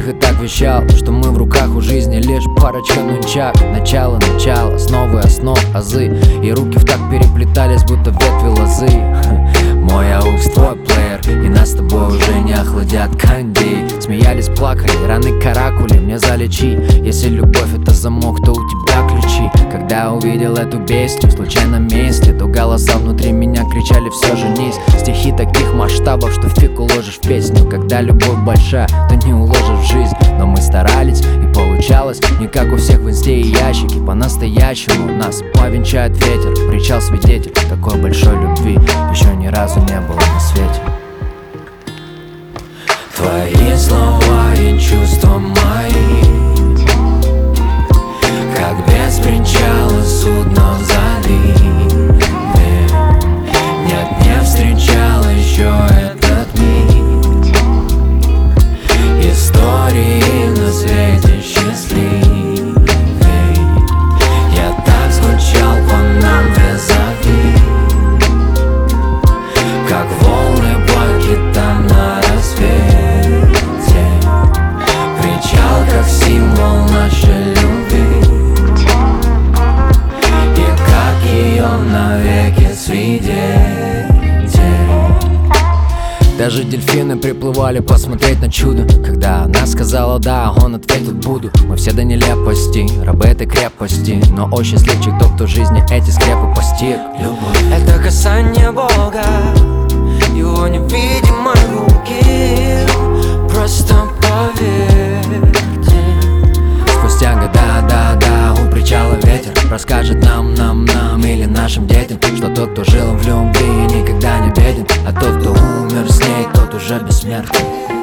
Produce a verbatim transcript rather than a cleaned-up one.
их и так вещал, что мы в руках у жизни лишь парочка нунчак. Начало, начало, основы, основ, азы, и руки в так переплетались, будто ветви лозы. Мой аукс, твой плеер, и нас с тобой уже не охладят кондей. Смеялись, плакали, раны каракули мне залечи. Если любовь это замок, то у тебя ключи. Когда увидел эту бестию в случайном месте, то голоса внутри меня кричали: все, женись. Стихи таких масштабов, что фиг уложишь в песню. Когда любовь большая, то не уложишь в жизнь. Но мы старались, и получалось не как у всех в инсте и ящике. По-настоящему нас повенчает ветер. Причал свидетель такой большой любви еще ни разу не было на свете. Твои слова и чувства мои, как без причала судно в заливе. Нет, не встречал еще этот миг. Истории на свете счастливей. Я так скучал по нам визави, как волны бойки там на рассвете. Причал как символ нашей любви, и как ее навеки свидетель. Даже дельфины приплывали посмотреть на чудо. Когда она сказала да, он ответил буду. Мы все до нелепости, рабы этой крепости, но о счастливчик тот, кто в жизни эти скрепы постиг. Любовь — это касание Бога, его невидимой руки. Просто поверьте. Спустя года, да, да, у причала ветер расскажет нам, нам, нам или нашим детям, что тот, кто жил в любви, никогда не беден, а тот, кто умер с ней, тот уже бессмертный.